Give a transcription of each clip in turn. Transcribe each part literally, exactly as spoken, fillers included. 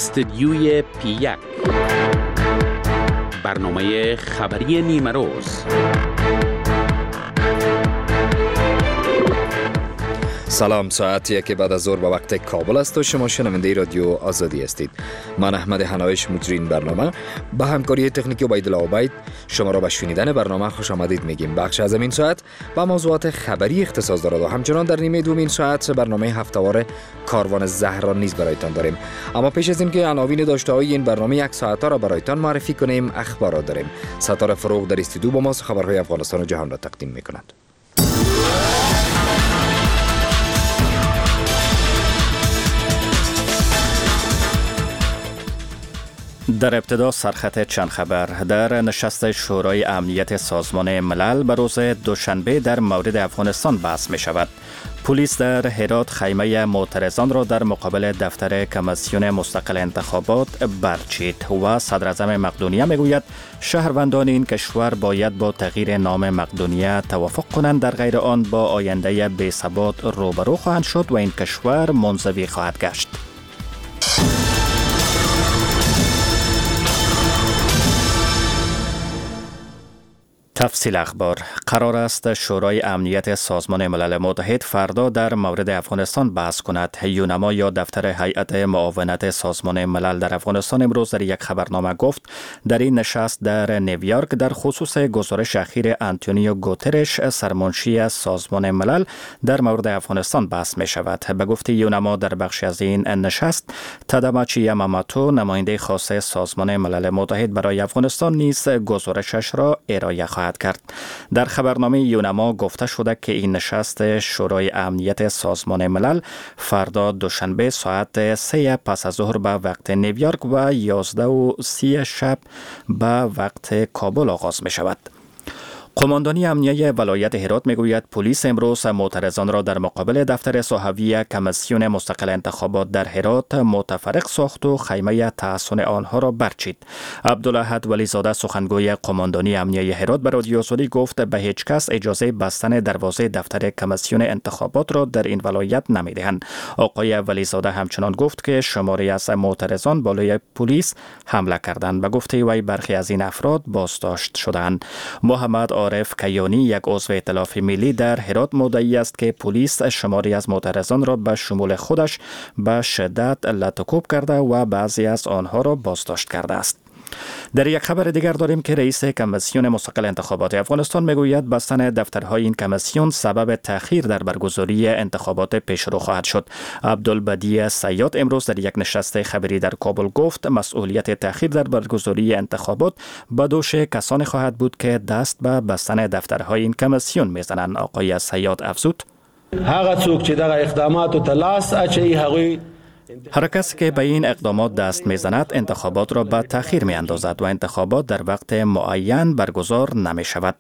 استدیوی پی یک، برنامه خبری نیمه روز. سلام، ساعت یک بعد از ظهر به وقت کابل است و شما شنونده رادیو آزادی هستید. من احمد حنایش مجری برنامه با همکاری تکنیکی عبیدالله عبید شما را به شنیدن برنامه خوش آمدید میگیم. بخش از این ساعت با موضوعات خبری اختصاص دارد و همچنان در نیمه دوم این ساعت برنامه هفته‌وار کاروان زهرا نیز برایتان داریم. اما پیش از اینکه عناوین داشته های این برنامه یک ساعته را برایتان معرفی کنیم، اخبارات داریم. ستاره فروغ در استودیو با ما خبرهای افغانستان و جهان را تقدیم میکند. در ابتدا سرخط چند خبر. در نشست شورای امنیت سازمان ملل به روز دوشنبه در مورد افغانستان بحث می شود. پلیس در هرات خیمه معترضان را در مقابل دفتر کمیسیون مستقل انتخابات برچید و صدر اعظم مقدونیه می گوید شهروندان این کشور باید با تغییر نام مقدونیه توافق کنند، در غیر آن با آینده بی ثبات روبرو خواهند شد و این کشور منزوی خواهد گشت. تفصیل اخبار. قرار است شورای امنیت سازمان ملل متحد فردا در مورد افغانستان بحث کند. یونما یا دفتر هیئت معاونت سازمان ملل در افغانستان امروز در یک خبرنامه گفت در این نشست در نیویورک در خصوص گزارش اخیر آنتونیو گوترش سرمنشی سازمان ملل در مورد افغانستان بحث می شود. به گفته یونما در بخش از این نشست تاداماچی یاماموتو نماینده خاص سازمان ملل متحد برای افغانستان نیز گزارشش را ارائه خواهد کرد. در خبرنامه یونما گفته شده که این نشست شورای امنیت سازمان ملل فردا دوشنبه ساعت سه پس از ظهر به وقت نیویورک و یازده و سی شب به وقت کابل آغاز می شود. قماندانی امنیه ولایت هرات میگوید پلیس امروز معترضان را در مقابل دفتر صحوی کمیسیون مستقل انتخابات در هرات متفرق ساخت و خیمه تحصن آنها را برچید. عبدالاحد ولیزاده سخنگوی قماندانی امنیه هرات به رادیو آزادی گفت به هیچ کس اجازه بستن دروازه دفتر کمیسیون انتخابات را در این ولایت نمیدهند. آقای ولیزاده همچنان گفت که شماری از معترضان بالای پلیس حمله کردند. به گفته وی برخی از این افراد بازداشت شدند. محمد عارف کیانی یک عضو ائتلاف ملی در هرات مدعی است که پلیس شماری از معترضان را به شمول خودش به شدت لطوکوب کرده و بعضی از آنها را بازداشت کرده است. در یک خبر دیگر داریم که رئیس کمیسیون مستقل انتخابات افغانستان میگوید بستن دفترهای این کمیسیون سبب تأخیر در برگزاری انتخابات پیشرو خواهد شد. عبدالبدیع صیاد امروز در یک نشست خبری در کابل گفت مسئولیت تأخیر در برگزاری انتخابات به دوش کسانی خواهد بود که دست به بستن دفترهای این کمیسیون میزنند. آقای صیاد افزود هغه څوک چې دغه اقدامات ته لاس اچوي هغوی هر کسی که به این اقدامات دست میزند انتخابات را به تأخیر می اندازد و انتخابات در وقت معین برگزار نمی شود.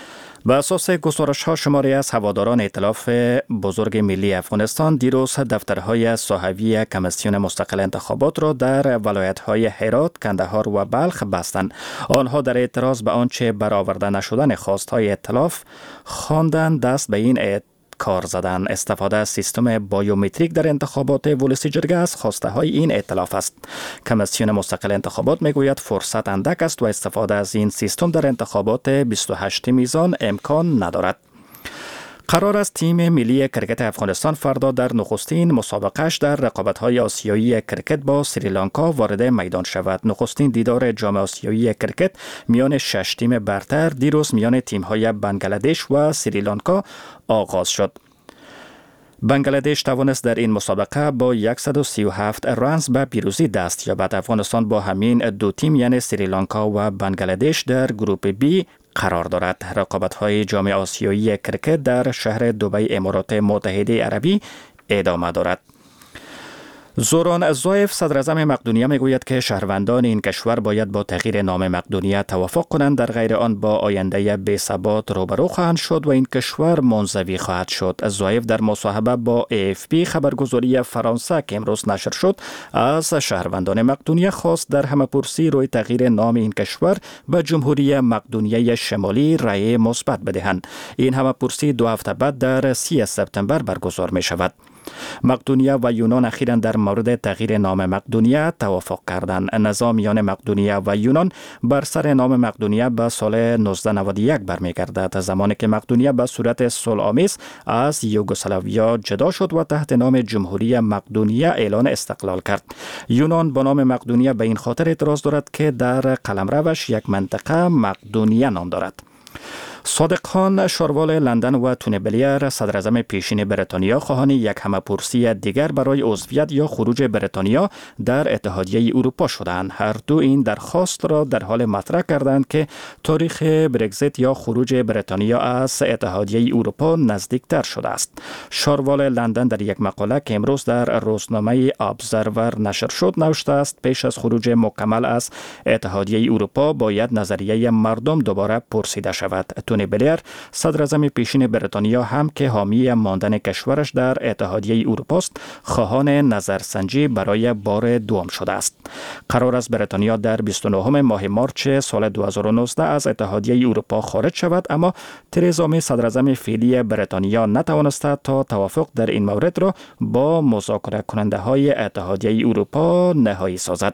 به اساس گزارش ها شماری از هواداران ائتلاف بزرگ ملی افغانستان دیروز دفترهای صحوی کمیسیون مستقل انتخابات را در ولایت های هرات، کندهار و بلخ بستند. آنها در اعتراض به آنچه برآورده نشدن خواستهای ائتلاف خواندند دست به این کار زدن. استفاده از سیستم بایومتریک در انتخابات ولسی جرگه از خواسته های این ائتلاف است. کمیسیون مستقل انتخابات میگوید فرصت اندک است و استفاده از این سیستم در انتخابات بیست و هشت میزان امکان ندارد. قرار است تیم ملی کرکت افغانستان فردا در نخستین مسابقهش در رقابت‌های آسیایی کرکت با سریلانکا وارد میدان شود. نخستین دیدار جام آسیایی کرکت میان شش تیم برتر دیروز میان تیم‌های بنگلادش و سریلانکا آغاز شد. بنگلادش توانست در این مسابقه با صد و سی و هفت رنز به پیروزی دست یابد. افغانستان با همین دو تیم یعنی سریلانکا و بنگلادش در گروپ بی قرار دارد. رقابت‌های جام آسیایی کرکت در شهر دبی امارات متحده عربی ادامه دارد. زوران زایف صدر اعظم مقدونیه میگوید که شهروندان این کشور باید با تغییر نام مقدونیه توافق کنند، در غیر آن با آینده بی ثبات روبرو خواهند شد و این کشور منزوی خواهد شد. زایف در مصاحبه با ای اف پی خبرگزاری فرانسه که امروز نشر شد از شهروندان مقدونیه خواست در همه‌پرسی روی تغییر نام این کشور به جمهوری مقدونیه شمالی رأی مثبت بدهند. این همه‌پرسی دو هفته بعد در سی سپتامبر برگزار می شود. مقدونیه و یونان اخیراً در مورد تغییر نام مقدونیه توافق کردند. نزاع میان مقدونیه و یونان بر سر نام مقدونیه به سال نوزده نود و یک برمیگردد، زمانی که مقدونیه به صورت صلح‌آمیز از یوگسلاویا جدا شد و تحت نام جمهوری مقدونیه اعلان استقلال کرد. یونان با نام مقدونیه به این خاطر اعتراض دارد که در قلمروش یک منطقه مقدونیه نام دارد. صادق خان شاروال لندن و تونی بلیر صدر اعظم پیشین بریتانیا خواهان یک همه‌پرسی دیگر برای عضویت یا خروج بریتانیا در اتحادیه اروپا شدند. هر دو این درخواست را در حال مطرح کردند که تاریخ برگزیت یا خروج بریتانیا از اتحادیه اروپا نزدیکتر شده است. شاروال لندن در یک مقاله که امروز در روزنامه ابزرور نشر شد نوشته است پیش از خروج مکمل از اتحادیه اروپا باید نظریه مردم دوباره پرسیده شود. تونی بلیر صدر اعظم پیشین بریتانیا هم که حامی ماندن کشورش در اتحادیه اروپا است خواهان نظرسنجی برای بار دوم شده است. قرار است بریتانیا در بیست و نهم ماه مارچ سال دو هزار و نوزده از اتحادیه اروپا خارج شود، اما ترزا می صدر اعظم فعلی بریتانیا نتوانسته تا توافق در این مورد را با مذاکره کننده های اتحادیه اروپا نهایی سازد.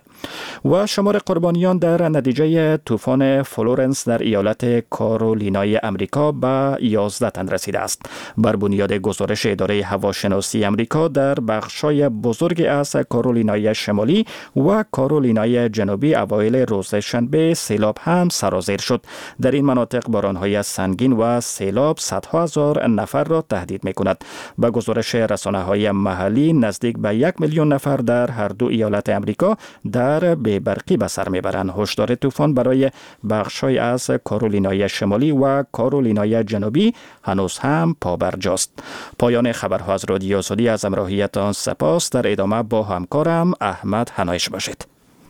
و شمار قربانیان در نتیجه طوفان فلورنس در ایالت کارولینای امریکا به یازده تن رسیده است. بر بنیاد گزارش اداره هواشناسی امریکا در بخش‌های بزرگی از کارولینای شمالی و کارولینای جنوبی اوایل روز شنبه سیلاب هم سرازیر شد. در این مناطق باران‌های سنگین و سیلاب صدها هزار نفر را تهدید می‌کند. به گزارش رسانه‌های محلی نزدیک به یک میلیون نفر در هر دو ایالت امریکا در بی‌برقی به سر می‌برند. هشدار طوفان برای بخش‌های از کارولینای شمالی و کارولینای جنوبی هنوز هم پابرجاست. پایان خبرها از رادیو آزادی، از همراهیتان سپاس. در ادامه با همکارم احمد هنایش باشید.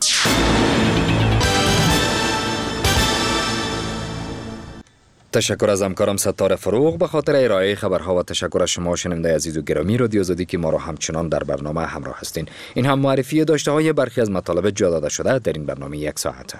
تشکر از همکارم ستاره فروغ به خاطر ارائه خبرها و تشکر از شما شنونده عزیز و گرامی رادیو آزادی که ما را همچنان در برنامه همراه هستین. این هم معرفی داشته های برخی از مطالب جا داده شده در این برنامه یک ساعته.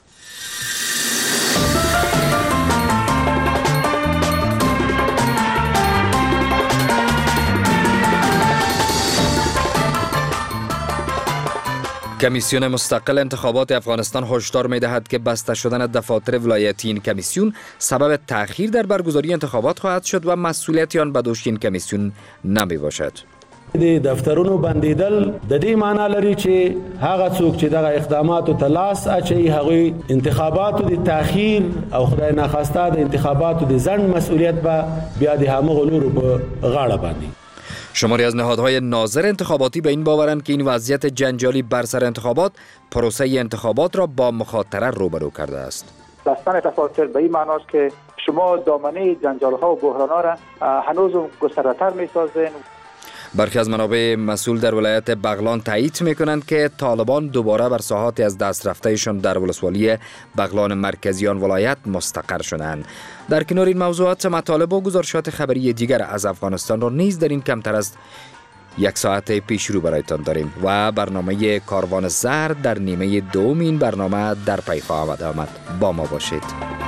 کمیسیون مستقل انتخابات افغانستان هشدار می‌دهد که بسته شدن دفاتر ولایتی این کمیسیون سبب تأخیر در برگزاری انتخابات خواهد شد و مسئولیت آن به دوش این کمیسیون نمی باشد. د دفترونو بندیدل د دې معنی لري چې هغه څوک چې دغه اقداماتو ته لاس اچوي هغوی انتخاباتو د تأخیر او خدای ناخواسته د انتخاباتو د ځنډ مسئولیت به بیا د همغو نورو په غاړه باندې. شماری از نهادهای ناظر انتخاباتی به این باورند که این وضعیت جنجالی بر سر انتخابات پروسه انتخابات را با مخاطره روبرو کرده است. بستن دفاتر به این معناست که شما دامنه جنجال‌ها و بحران‌ها را هنوز گسترده‌تر می‌سازین. برخی از منابع مسئول در ولایت بغلان تایید می‌کنند که طالبان دوباره بر ساحات از دست رفتهشان در ولسوالی بغلان مرکزی آن ولایت مستقر شدند. در کنار این موضوعات مطالب و گزارشات خبری دیگر از افغانستان را نیز در این کمتر از یک ساعت پیش رو برایتان داریم و برنامه کاروان زرد در نیمه دوم این برنامه در پی خواهد آمد. با ما باشید.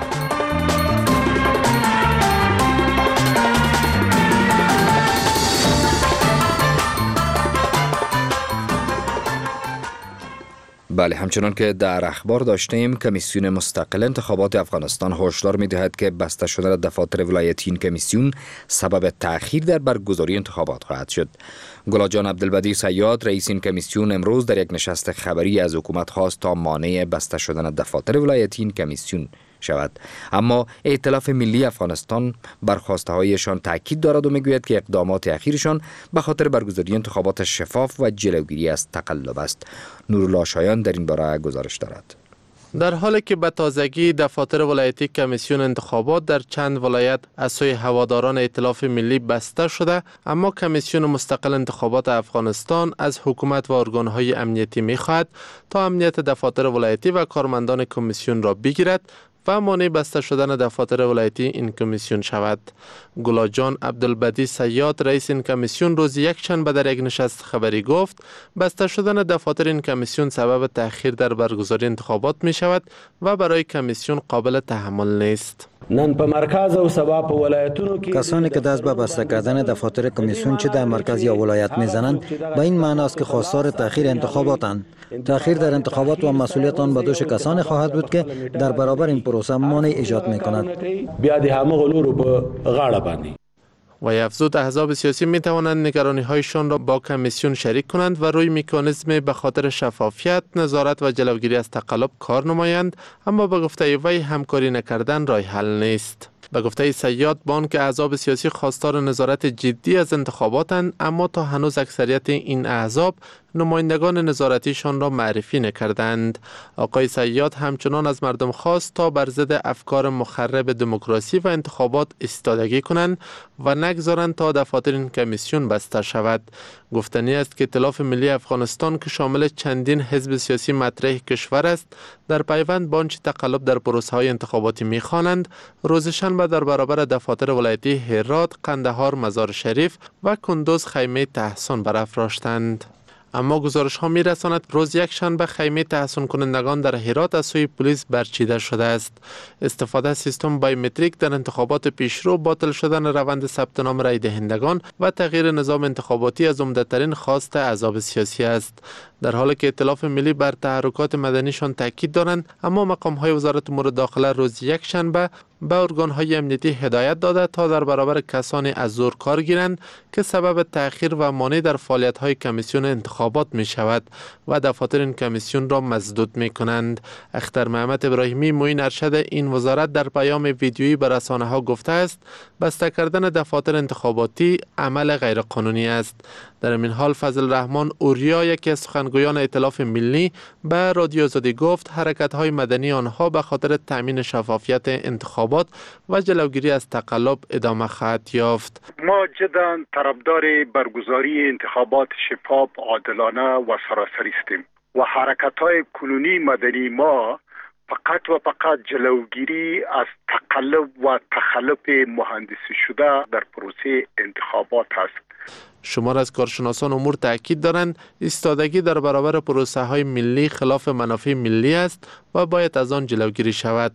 بله، همچنان که در اخبار داشتیم، کمیسیون مستقل انتخابات افغانستان هشدار می‌دهد که بسته شدن دفاتر ولایتی این کمیسیون سبب تأخیر در برگزاری انتخابات خواهد شد. گلاجان عبدالبدی صیاد رئیس این کمیسیون امروز در یک نشست خبری از حکومت خواست تا مانع بسته شدن دفاتر ولایتی این کمیسیون شود، اما ائتلاف ملی افغانستان بر خواسته هایشان تاکید دارد و میگوید که اقدامات اخیرشان به خاطر برگزاری انتخابات شفاف و جلوگیری از تقلب است. نورالله شایان در این باره گزارش دارد. در حالی که به تازگی دفاتر ولایتی کمیسیون انتخابات در چند ولایت از سوی هواداران ائتلاف ملی بسته شده، اما کمیسیون مستقل انتخابات افغانستان از حکومت و ارگانهای امنیتی می‌خواهد تا امنیت دفاتر ولایتی و کارمندان کمیسیون را بگیرد و مانع بسته شدن دفاتر ولایتی این کمیسیون شود. گلاجان عبدالبدی صیاد رئیس این کمیسیون روز یکشنبه در یک نشست خبری گفت بسته شدن دفاتر این کمیسیون سبب تأخیر در برگزاری انتخابات می شود و برای کمیسیون قابل تحمل نیست. نن په مرکز او سبا په ولایتونو کې کسانی که دست به بسته کردن دفاتر کمیسیون چه در مرکز یا ولایت میزنند به این معنی است که خواستار تأخیر انتخاباتند. تأخیر در انتخابات و مسئولیت آن به دوش کسانی خواهد بود که در برابر این پروسه مانع ایجاد میکند. بیا د همغه لورو په غاړه باندې و افزود احزاب سیاسی می توانند نگرانی هایشان را با کمیسیون شریک کنند و روی مکانیزم به خاطر شفافیت، نظارت و جلوگیری از تقلب کار نمایند، اما به گفته وی همکاری نکردن راه حل نیست. به گفته سیاد بان که احزاب سیاسی خواستار نظارت جدی از انتخاباتند، اما تا هنوز اکثریت این احزاب نمایندگان نظارتیشان را معرفی نکردند. آقای سیاد همچنان از مردم خواست تا بر ضد افکار مخرب دموکراسی و انتخابات ایستادگی کنند و نگذارند تا دفاتر این کمیسیون بسته شود. گفتنی است که ائتلاف ملی افغانستان که شامل چندین حزب سیاسی مطرح کشور است، در پیوند با آنچه تقلب در پروسه‌های انتخاباتی می‌خوانند، روز شنبه در برابر دفاتر ولایتی هرات، قندهار، مزار شریف و کندوز خیمه تحصن برافراشتند. اما گزارش ها می رساند روز یک شنبه خیمه تحصن کنندگان در هرات از سوی پلیس برچیده شده است. استفاده از سیستم بایومتریک در انتخابات پیشرو، باطل شدن روند ثبت نام رای دهندگان و تغییر نظام انتخاباتی از عمده‌ترین خواست احزاب سیاسی است. در حالی که ائتلاف ملی بر تحرکات مدنیشان تاکید دارند، اما مقام های وزارت امور داخله روز یک شنبه به ارگان های امنیتی هدایت داده تا در برابر کسانی از زور کار گیرند که سبب تأخیر و مانع در فعالیت های کمیسیون انتخابات می شود و دفاتر این کمیسیون را مسدود می کنند. اختر محمد ابراهیمی، معین ارشد این وزارت، در پیام ویدیویی به رسانه ها گفته است بسته کردن دفاتر انتخاباتی عمل غیرقانونی است. در این حال فضل رحمان اوریا، یکی از سخنگویان ائتلاف ملی، به رادیو آزادی گفت حرکت های مدنی آنها به خاطر تامین شفافیت انتخابات و جلوگیری از تقلب ادامه خواهد یافت. ما جدا طرفدار برگزاری انتخابات شفاف، عادلانه و سراسری هستیم و حرکت های کنونی مدنی ما فقط و فقط جلوگیری از تقلب و تخلف مهندسی شده در پروسه انتخابات است. شمار از کارشناسان امور تاکید دارند ایستادگی در برابر پروسه های ملی خلاف منافع ملی است و باید از آن جلوگیری شود.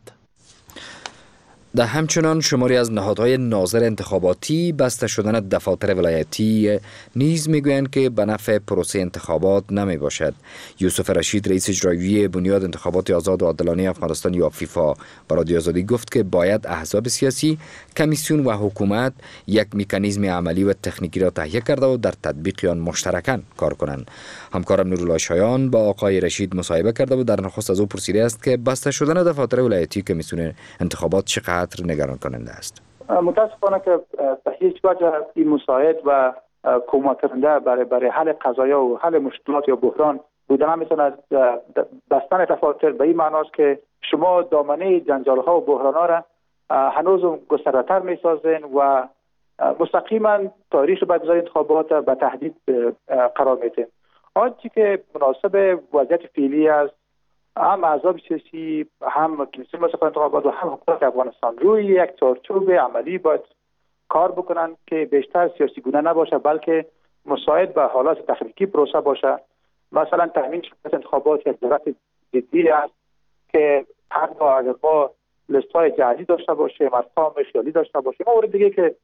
در همچنان شماری از نهادهای ناظر انتخاباتی بسته شدن دفاتر ولایتی نیز میگویند که به نفع پروسه انتخابات نمی باشد. یوسف رشید، رئیس اجرایی بنیاد انتخابات آزاد و عادلانه افغانستان یا فیفا، به رادیو آزادی گفت که باید احزاب سیاسی، کمیسیون و حکومت یک مکانیزم عملی و تکنیکی را تهیه کرده و در تطبیق آن مشترکاً کار کنند. همکارم نورالله شایان با آقای رشید مصاحبه کرده و در نخست از او پرسیده است که بسته شدن دفاتر ولایتی کمیسیون انتخابات چقدر نگران کننده است. متاسفانه که به هیچ وجه این مساعد و کمک کننده برای برای حل قضایا و حل مشکلات یا بحران بودن نمیتونه. بستن دفاتر به این معناست که شما دامنه جنجال ها و بحران ها را هنوز گسترده‌تر میسازین و مستقیما تاریخ برگزاری انتخابات به تهدید قرار میدین. آنچه که مناسب وضعیت فعلی است، هم احزاب سیاسی، هم کمیسیون مصرف انتخابات و هم حکومت افغانستان روی یک چارچوب عملی باید کار بکنن که بیشتر سیاسی گونه نباشه بلکه مساعد به حالات تخنیکی پروسه باشه. مثلا تامین شفافیت انتخابات یک ضرورت جدی است که حتی اگر ما لیست‌های جعلی داشته باشه، ارقام خیالی داشته باشه، مورد دیگه که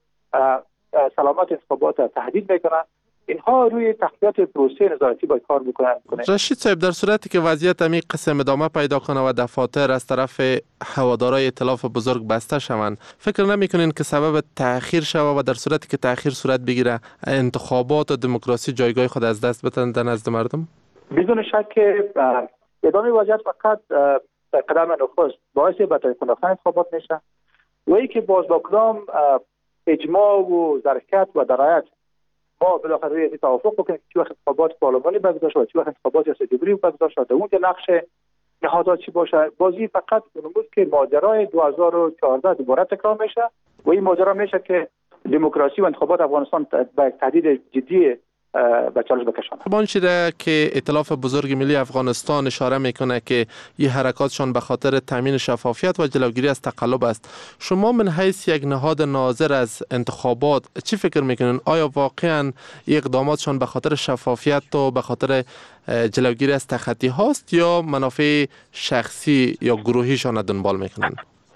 سلامت انتخابات تهدید میکنه، اینها روی تقویت پروسه نظارتی باید کار بکنن. رشید صاحب، در صورتی که وضعیت همین قسم ادامه پیدا کنه و دفاتر از طرف هوادارای ائتلاف بزرگ بسته شوند، فکر نمی‌کنین که سبب تأخیر شود و در صورتی که تأخیر صورت بگیره انتخابات و دموکراسی جایگاه خود از دست بدن در نزد مردم؟ بدون شک که ادامه وضعیت فقط قدم نخست باعث بهتر کردن انتخابات میشه و ای که باز با کدام اجماع و ظرفیت و درایت ما بالاخره روی توافق بکنیم که چه وقت انتخابات پارلمانی برگزار شود، چه وقت انتخابات ریاست جمهوری برگزار شود، اون که نقش نهادات چی باشه. بازی فقط اون بود که ماجرای دو هزار و چهارده دوباره تکرار میشه و این ماجرا میشه که دموکراسی و انتخابات افغانستان به تهدید جدی به چالش بکشانه. با آنچه که ائتلاف بزرگ ملی افغانستان اشاره میکنه که این حرکاتشان به خاطر تامین شفافیت و جلوگیری از تقلب است، شما من حیث یک نهاد ناظر از انتخابات چی فکر میکنین؟ آیا واقعا اقداماتشان به خاطر شفافیت و به خاطر جلوگیری از تخطی هاست یا منافع شخصی یا گروهیشان دنبال میکنن؟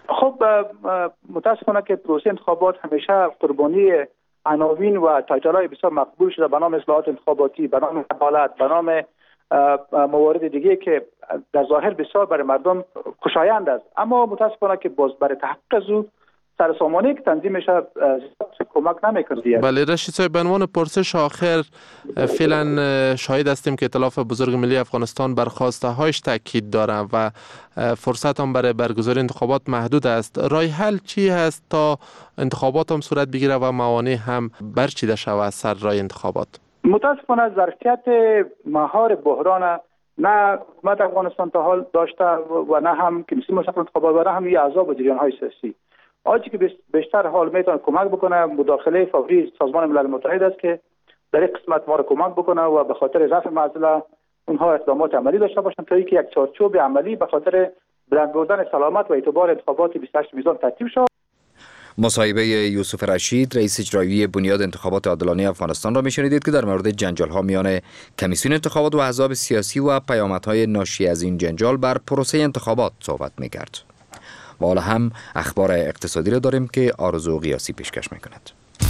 خب متاسفانه که پروسه انتخابات همیشه قربانی عناوین و تایتل‌های بسیار مقبول شده به نام اصلاحات انتخاباتی، به نام عدالت، به نام موارد دیگه که در ظاهر بسیار برای مردم خوشایند است، اما متاسفانه که باز برای تحقق از او سرسامانه که تنظیم میشه کمک نمیکنه. بله رشید صاحب، به عنوان پرسش آخر، فعلا شاهد هستیم که ائتلاف بزرگ ملی افغانستان بر خواسته هایش تاکید داره و فرصت هم برای برگزاری انتخابات محدود است. راه حل چی هست تا انتخابات هم صورت بگیره و موانع هم برچیده شود از سر راه انتخابات؟ متاسفانه ظرفیت مهار بحران نه حکومت افغانستان تا حال داشته و نه هم کمیسیون مشخص انتخابات و نه هم اعضا و جریان های سیاسی. آنچه که بیشتر حال میتونه کمک بکنه مداخله فوری سازمان ملل متحد است که در این قسمت ما را کمک بکنه و به خاطر رفع معضله اونها اقدامات عملی داشته باشند تا اینکه یک چارچوب عملی به خاطر بلند بردن سلامت و اعتبار انتخابات بیست و هشت میزان ترتیب شود. مصاحبه یوسف رشید، رئیس اجرایی بنیاد انتخابات عادلانه افغانستان را میشنیدید که در مورد جنجال‌ها میان کمیسیون انتخابات و احزاب سیاسی و پیامدهای ناشی از این جنجال بر پروسه انتخابات صحبت میکرد. و حالا هم اخبار اقتصادی را داریم که آرزو قیاسی پیشکش میکند.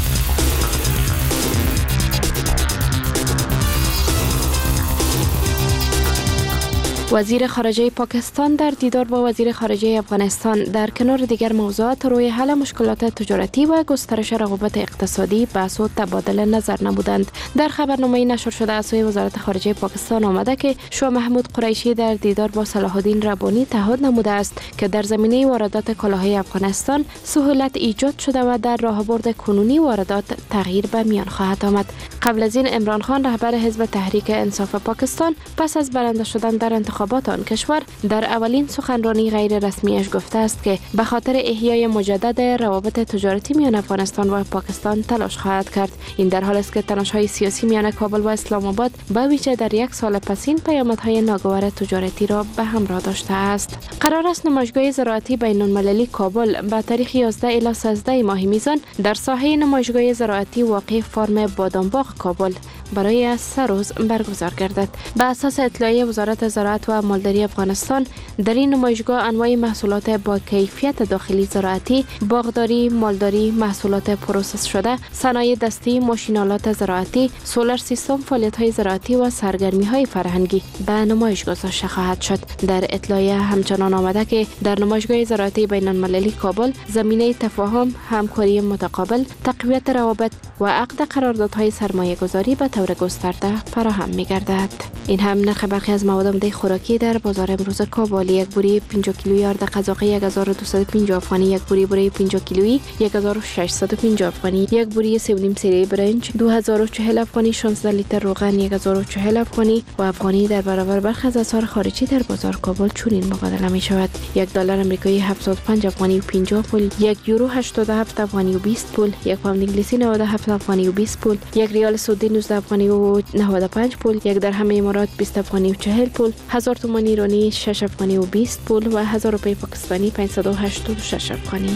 وزیر خارجه پاکستان در دیدار با وزیر خارجه افغانستان در کنار دیگر موضوعات روی حل مشکلات تجارتی و گسترش رقابت اقتصادی بحث و تبادل نظر نمودند. در خبرنامه‌ای نشر شده از سوی وزارت خارجه پاکستان آمده که شاه محمود قریشی در دیدار با صلاح الدین ربانی تعهد نموده است که در زمینه واردات کالاهای افغانستان سهولت ایجاد شده و در راهبرد کنونی واردات تغییر به میان خواهد آمد. قبل از این عمران خان رهبر حزب تحریک انصاف پاکستان پس از برنده شدن در انتخابات آن کشور در اولین سخنرانی غیر رسمیش گفته است که به خاطر احیای مجدد روابط تجارتی میان افغانستان و پاکستان تلاش خواهد کرد. این در حالی است که تنش‌های سیاسی میان کابل و اسلام آباد به ویژه در یک سال پسین پیامدهای ناگوار تجارتی را به همراه داشته است. قرار است نمایشگاه زراعتی بین‌المللی کابل به تاریخ یازده الی سیزده ماه میزان در ساحه نمایشگاه زراعتی واقع فارم بادامباغ کابل برای سه روز برگزار گردد. به اساس اطلاعیه وزارت زراعت و مالداری افغانستان، در این نمایشگاه انواع محصولات با کیفیت داخلی زراعتی، باغداری، مالداری، محصولات پروسس شده، صنایع دستی، ماشین‌آلات زراعتی، سولار سیستم، فعالیت‌های زراعتی و سرگرمی‌های فرهنگی به نمایش گذاشته خواهد شد. در اطلاعیه همچنان آمده که در نمایشگاه زراعتی بین‌المللی کابل زمینه تفاهم، همکاری متقابل، تقویت روابط و عقد قراردادهای سرمایه‌گذاری به طور گسترده فراهم می‌گردد. این هم نرخ برخی از مواد عمده خوراکی در بازار امروز کابل: یک بوری پنجاه کیلویی آرد قزاقی یک هزار و دویست و پنجاه افغانی، یک بوری بوره پنجاه کیلویی یک هزار و ششصد و پنجاه افغانی، یک بوری سه و نیم سری برنج دو هزار و چهل افغانی، شانزده لیتر روغن یک هزار و چهل افغانی و افغانی در برابر برخی از اسعار خارجی در بازار کابل چنین مبادله می شود: یک دلار آمریکایی هفتاد و پنج افغانی و پنجاه پول، یک یورو هشتاد و هفت افغانی و بیست پول، یک پوند انگلیسی نود و هفت افغانی و بیست پول، یک ریال سعودی نوزده افغانی و نود و پنج پول، یک درهم امارات بیست افغانی و چهل پول، هزار تومان ایرانی شش افغانی و بیست پول و هزار روپیه پاکستانی پانصد و هشتاد و شش افغانی.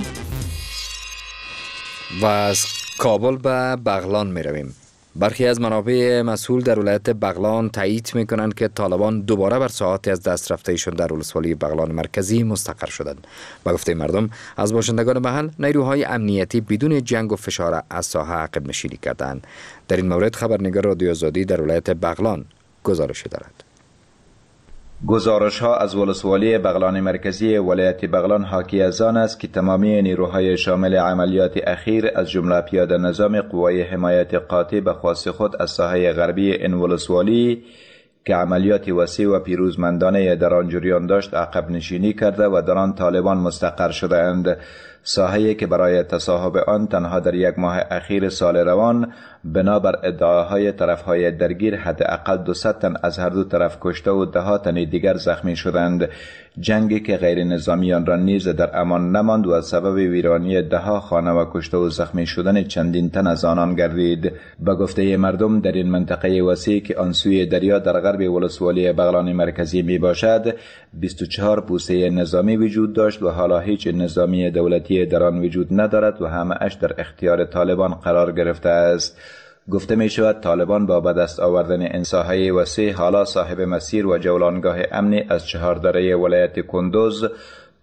و از کابل به بغلان می رویم. برخی از منابع مسئول در ولایت بغلان تایید می کنند که طالبان دوباره بر ساعاتی از دست رفته ایشان در ولسوالی بغلان مرکزی مستقر شدند. به گفته مردم، از باشندگان محل نیروهای امنیتی بدون جنگ و فشار از ساحه عقب نشینی کردند. در این مورد خبرنگار رادیو آزادی در ولایت بغلان گزارش دارد. گزارش ها از ولسوالی بغلان مرکزی ولایت بغلان حاکی از آن است که تمامی نیروهای شامل عملیات اخیر از جمله پیاده نظام قوای حمایت قاطع به خواست خود از ساحه غربی این ولسوالی که عملیات وسیع و پیروزمندانه در آن جریان داشت عقب نشینی کرده و در آن طالبان مستقر شده اند. ساحه‌ای که برای تصاحب آن تنها در یک ماه اخیر سال روان بنابر ادعاهای طرفهای درگیر حداقل دویست تن از هر دو طرف کشته و ده ها تن دیگر زخمی شدند. جنگی که غیر نظامیان را نیز در امان نماند و سبب ویرانی ده ها خانه و کشته و زخمی شدن چندین تن از آنان گردید. به گفته مردم در این منطقه وسیع که آن سوی دریا در غرب ولسوالی بغلان مرکزی می باشد بیست و چهار پوسته نظامی وجود داشت و حالا هیچ نظامی دولتی در آن وجود ندارد و همه اش در اختیار طالبان قرار گرفته است. گفته می شود طالبان با به دست آوردن این ساحه وسیع حالا صاحب مسیر و جولانگاه امنی از چهار دره ولایت کندوز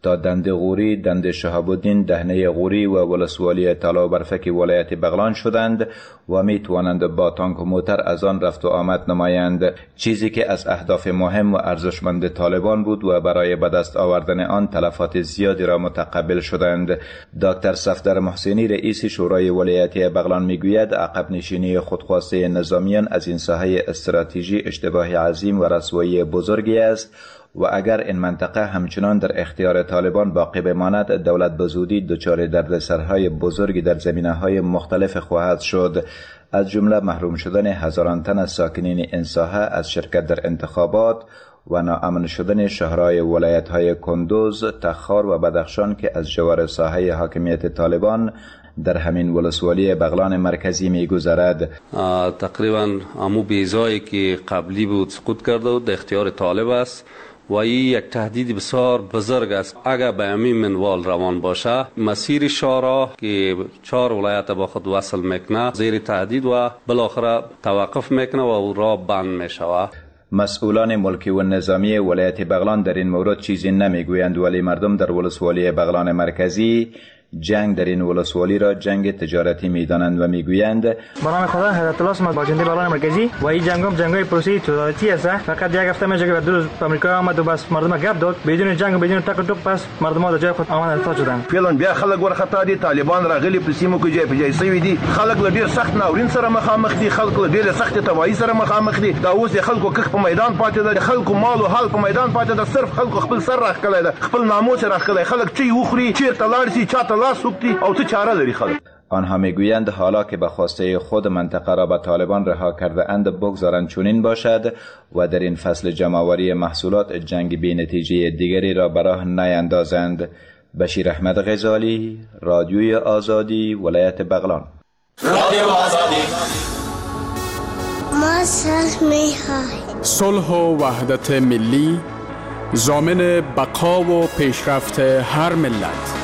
تا دنده غوری، دنده شهاب الدین، دهنه غوری و ولسوالی طلا و برفک ولایت بغلان شدند و می توانند با تانک و موتر از آن رفت و آمد نمایند، چیزی که از اهداف مهم و ارزشمند طالبان بود و برای به دست آوردن آن تلفات زیادی را متقبل شدند. دکتر صفدر محسنی رئیس شورای ولایتی بغلان میگوید عقب نشینی خودخواسته نظامیان از این ساحه استراتژی اشتباه عظیم و رسوایی بزرگی است و اگر این منطقه همچنان در اختیار طالبان باقی بماند، دولت به زودی دچار دردسرهای بزرگی در زمینه‌های مختلف خواهد شد، از جمله محروم شدن هزاران تن از ساکنین این ساحه از شرکت در انتخابات و ناامن شدن شهرهای ولایت‌های کندوز، تخار و بدخشان که از جوار ساحه حاکمیت طالبان در همین ولسوالی بغلان مرکزی می گذرد. تقریبا امو بیزایی که قبلی بود سقوط کرده و در اختیار طالب است و این یک تهدید بسیار بزرگ است. اگر به همین منوال روان باشه، مسیر شورا که چهار ولایت با خود وصل میکنه زیر تهدید و بالاخره توقف میکنه و راه بند میشود. مسئولان ملکی و نظامی ولایت بغلان در این مورد چیزی نمیگویند، ولی مردم در ولسوالی بغلان مرکزی جنگ در این ولسوالی را جنگ تجارتی میدانند و میگویند به نام خدا حضرت الله اسمت باجنده بغلان مرکزی و این جنگ هم جنگای پروسی تجارتی است. فقط یک هفته میشه که دو روز آمریکا آمد و بس مردم گپ داد بدون جنگ و بدون تک و توک، پس مردم ها در جای خود آمدن استاد شدن. فعلا بیا خلک ورخطا دي، طالبان راغلي په سیمو کې جای په جای سوي دي، خلک له ډیر سخت ناورین سره مخامخ دي، خلک له ډیر سخت تباہی سره مخامخ دي. دا اوس خلکو کښ په میدان پاتې ده، خلکو مال او حال په میدان پاتې ده، صرف خلکو خپل سر راخکلای ده، خپل ناموس راخکلای، خلک چي وخوري چیرته لاړ شي چاته لاس وکړي او څه چاره لري خلک. آنها میگویند حالا که به خواسته خود منطقه را به طالبان رها کرده اند بگذارند چنین باشد و در این فصل جمع‌آوری محصولات جنگ بی نتیجه دیگری را به راه نیندازند. بشیر احمد غزالی، رادیوی آزادی، ولایت بغلان. رادیو آزادی. ما صلح و وحدت ملی ضامن بقا و پیشرفت هر ملت.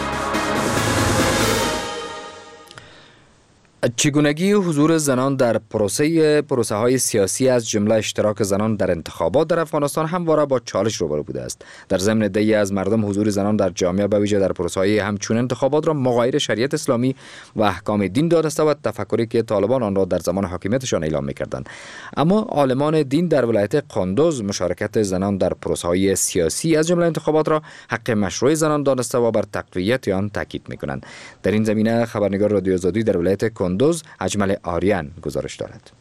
چگونگی حضور زنان در پروسه پروسه های سیاسی از جمله اشتراک زنان در انتخابات در افغانستان همواره با چالش روبرو بوده است. در ضمن ادعای از مردم حضور زنان در جامعه به ویژه در پروسه های همچون انتخابات را مغایر شریعت اسلامی و احکام دین دانسته و تفکری که طالبان آن را در زمان حاکمیتشان اعلام می‌کردند. اما عالمان دین در ولایت قندوز مشارکت زنان در پروسه های سیاسی از جمله انتخابات را حق مشروع زنان دانسته و بر تقویت آن تاکید می‌کنند. در این زمینه خبرنگار رادیو آزادی در ولایت کندوز اجمل آریان گزارش دارد.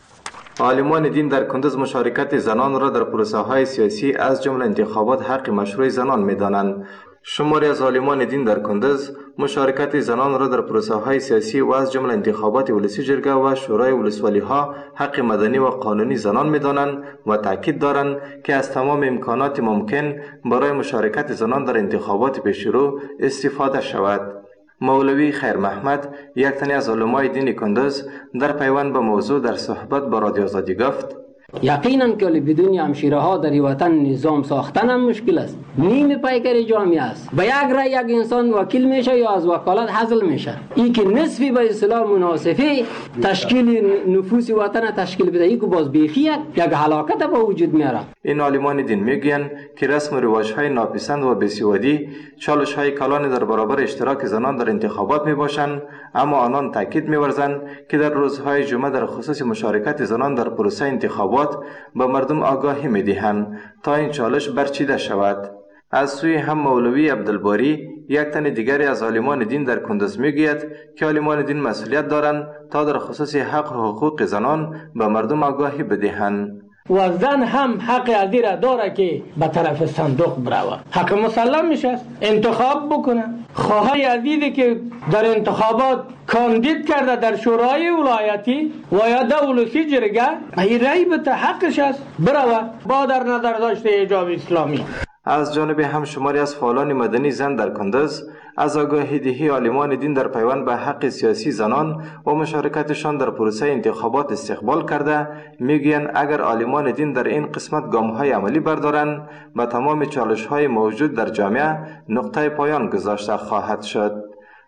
عالمان دین در کندوز مشارکت زنان را در پروسه های سیاسی از جمله انتخابات حق مشروع زنان می‌دانند. شماری از عالمان دین در کندوز مشارکت زنان را در پروسه های سیاسی و از جمله انتخابات ولسی جرگه و شورای ولسوالی ها حق مدنی و قانونی زنان می‌دانند و تاکید دارند که از تمام امکانات ممکن برای مشارکت زنان در انتخابات پیشرو استفاده شود. مولوی خیر محمد، یک تن از علمای دین کندوز، در پیوند به موضوع در صحبت با رادیو آزادی گفت: یقینا که بدون همشیره ها در وطن نظام ساختن هم مشکل است. نیم پیکر جامعه است. به یک رای یک انسان وکیل میشه یا از وکالت حذف میشه. این که نصفی به اصطلاح مناصفه تشکیل نفوس وطن تشکیل بده، این که باز بیخی یک هلاکت به وجود میاره. این عالمان دین میگن که رسم و رواج‌های ناپسند و بی‌سوادی چالش‌های کلان در برابر اشتراک زنان در انتخابات میباشند، اما آنان تاکید می‌ورزند که در روزهای جمعه در خصوص مشارکت زنان در پروسه انتخابات به مردم آگاهی می‌دهند تا این چالش برچیده شود. از سوی هم مولوی عبدالباری، یک تن دیگری از عالمان دین در کندوز میگوید که عالمان دین مسئولیت دارند تا در خصوص حق و حقوق زنان به مردم آگاهی بدهند. و زن هم حق ازی را داره که به طرف صندوق بروه، حق مسلم میشه، انتخاب بکنه. خواهی عزیزی که در انتخابات کاندید کرده در شورای ولایتی و یا دولتی جرگه، این رای به حقش است بروه با در نظر داشته حجاب اسلامی. از جانب هم شماری از فعالان مدنی زن در کندوز از آگاهی دهی عالمان دین در پیوند به حق سیاسی زنان و مشارکتشان در پروسه انتخابات استقبال کرده میگویند اگر عالمان دین در این قسمت گام‌های عملی بردارند به تمام چالش‌های موجود در جامعه نقطه پایان گذاشته خواهد شد.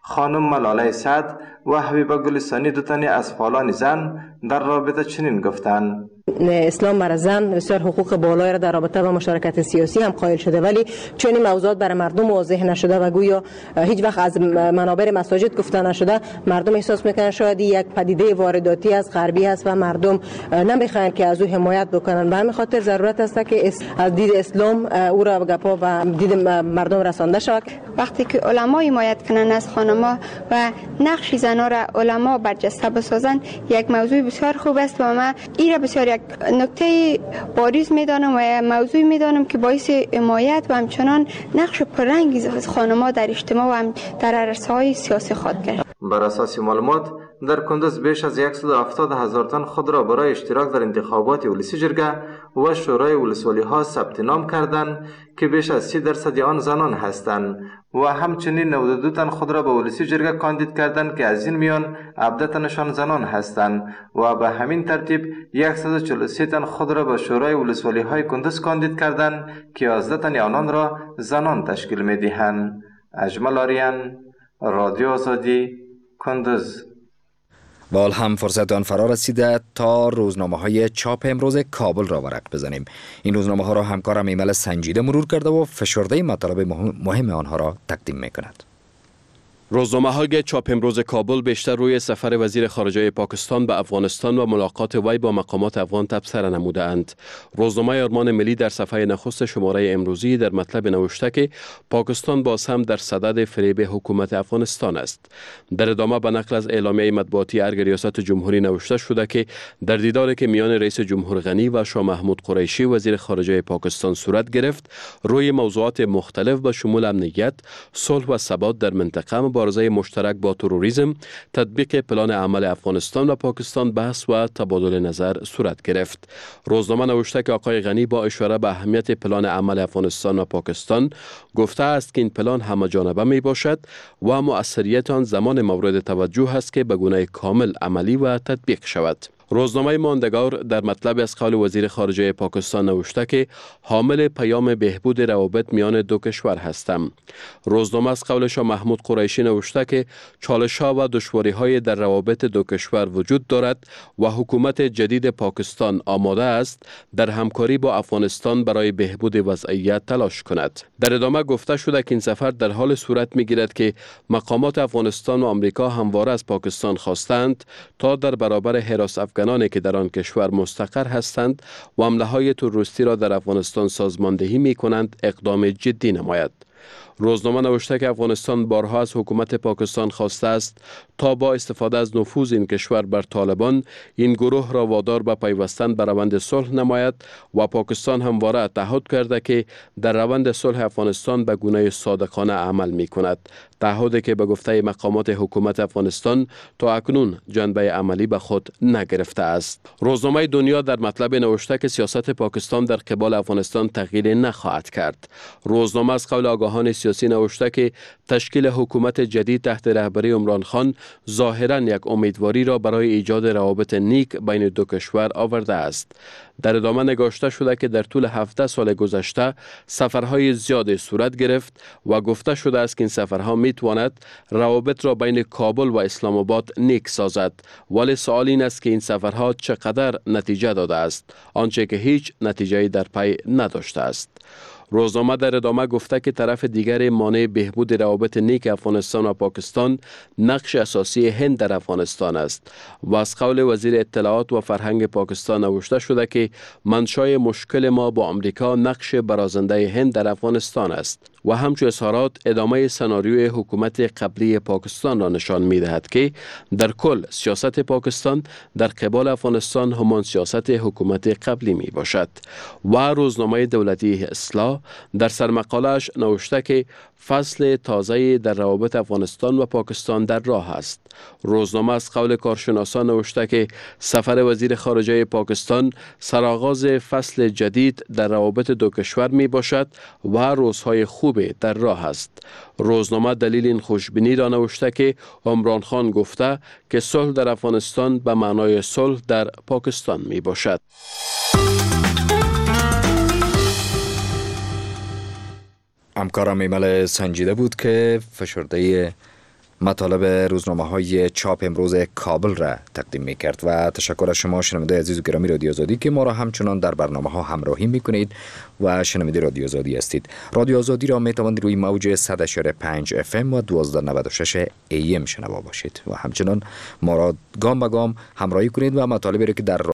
خانم ملاله سعد و حبیبه گلستانی دو تنی از فعالان زن در رابطه چنین گفتند: اسلام برای زن بسیار حقوق بالایی را در رابطه با مشارکت سیاسی هم قائل شده، ولی چون این موضوعات برای مردم واضح نشده و گویا هیچ وقت از منابر مساجد گفته نشده، مردم احساس میکنن شاید یک پدیده وارداتی از غربی است و مردم نمیخوان که از او حمایت بکنن. به همین خاطر ضرورت است که از دید اسلام او را به گپا و دید مردم رسانده شود. وقتی که علما حمایت کنن از خانم‌ها و نقش زنان را علما برجسته بسازند، یک موضوع بسیار خوب است و من این را بسیار یک نکته بارز میدانم و موضوع میدانم که باعث حمایت و همچنان نقش پررنگی از خانم‌ها در اجتماع و هم در عرصه‌های سیاسی خواهد کرد. بر اساس معلومات در کندز بیش از صد و هفتاد هزار تن خود را برای اشتراک در انتخابات ولسی جرگه و شورای ولسوالی ها ثبت نام کردند که بیش از سی درصد آن زنان هستند و همچنین نود و دو تن خود را به ولسی جرگه کاندید کردند که از این میان هفده تنشان زنان هستند و به همین ترتیب صد و چهل و سه تن خود را به شورای ولسوالی های کندز کاندید کردند که یازده تن آنان را زنان تشکیل می‌دهند. اجمل آریان، رادیو آزادی، کندز. و حال هم فرصت آن فرا رسیده تا روزنامه های چاپ امروز کابل را ورق بزنیم. این روزنامه ها را همکارم ایمل سنجیده مرور کرده و فشرده مطالب مهم آنها را تقدیم می کند. روزنامه های چاپ امروز کابل بیشتر روی سفر وزیر خارجه پاکستان به افغانستان و ملاقات وی با مقامات افغان تبصره نموده اند. روزنامه آرمان ملی در صفحه نخست شماره امروزی در مطلب نوشته که پاکستان باز هم در صدد فریب حکومت افغانستان است. در ادامه به نقل از اعلامیه مطبوعاتی ارگ ریاست جمهوری نوشته شده که در دیداری که میان رئیس جمهور غنی و شاه محمود قریشی وزیر خارجه پاکستان صورت گرفت، روی موضوعات مختلف به شمول امنیت، صلح و ثبات در منطقه، مبارزه مشترک با تروریسم، تطبیق پلان عمل افغانستان و پاکستان بحث و تبادل نظر صورت گرفت. روزنامه نوشته که آقای غنی با اشاره به اهمیت پلان عمل افغانستان و پاکستان گفته است که این پلان همه جانبه می باشد و مؤثریت آن زمان مورد توجه است که به گونه کامل عملی و تطبیق شود. روزنامه ماندگار در مطلب از قول وزیر خارجه پاکستان نوشته که حامل پیام بهبود روابط میان دو کشور هستم. روزنامه از قول شاه محمود قریشی نوشته که چالش‌ها و دشواری‌های در روابط دو کشور وجود دارد و حکومت جدید پاکستان آماده است در همکاری با افغانستان برای بهبود وضعیت تلاش کند. در ادامه گفته شده که این سفر در حال صورت می‌گیرد که مقامات افغانستان و آمریکا همواره از پاکستان خواستند تا در برابر هراس افغانانی که در آن کشور مستقر هستند و حمله‌های تروریستی را در افغانستان سازماندهی می‌کنند اقدام جدی نماید. روزنامه نوشته که افغانستان بارها از حکومت پاکستان خواسته است تا با استفاده از نفوذ این کشور بر طالبان این گروه را وادار به پیوستن به روند صلح نماید و پاکستان همواره تعهد کرده که در روند صلح افغانستان به گونه صادقانه عمل می کند. تعهدی که به گفته مقامات حکومت افغانستان تا اکنون جنبه عملی به خود نگرفته است. روزنامه دنیا در مطلب نوشته که سیاست پاکستان در قبال افغانستان تغییر نخواهد کرد. روزنامه از قول آگاهان سیاسی نوشته که تشکیل حکومت جدید تحت رهبری عمران خان ظاهراً یک امیدواری را برای ایجاد روابط نیک بین دو کشور آورده است. در ادامه نگاشته شده که در طول هفده سال گذشته سفرهای زیاد صورت گرفت و گفته شده است که این سفرها می تواند روابط را بین کابل و اسلام آباد نیک سازد، ولی سوال این است که این سفرها چقدر نتیجه داده است، آنچه که هیچ نتیجه‌ای در پی نداشته است. روزنامه در ادامه گفته که طرف دیگر مانع بهبود روابط نیک افغانستان و پاکستان نقش اساسی هند در افغانستان است و از قول وزیر اطلاعات و فرهنگ پاکستان نوشته شده که منشأ مشکل ما با آمریکا نقش برازنده هند در افغانستان است و همچون اظهارات ادامه سناریوی حکومت قبلی پاکستان را نشان می دهد که در کل سیاست پاکستان در قبال افغانستان همان سیاست حکومت قبلی می باشد. و روزنامه دولتی اصلاح در سرمقاله‌اش نوشته که فصل تازه در روابط افغانستان و پاکستان در راه است. روزنامه از قول کارشناسان نوشته که سفر وزیر خارجه پاکستان سرآغاز فصل جدید در روابط دو کشور می باشد و روزهای خوب در راه است. روزنامه دلیل این خوشبینی را نوشته که عمران خان گفته که صلح در افغانستان به معنای صلح در پاکستان می باشد. همکارم ایمل سنجیده بود که فشرده مطالب روزنامه های چاپ امروز کابل را تقدیم می کرد و تشکر از شما شنونده عزیز و گرامی رادیو آزادی که ما را همچنان در برنامه ها همراهی می کنید و شنونده رادیو آزادی هستید. رادیو آزادی را می توانید روی موج صد و پنج اف ام و دویست و نود و شش ای ام شنوا باشید و همچنان ما را گام به گام همراهی کنید و مطالبی را که در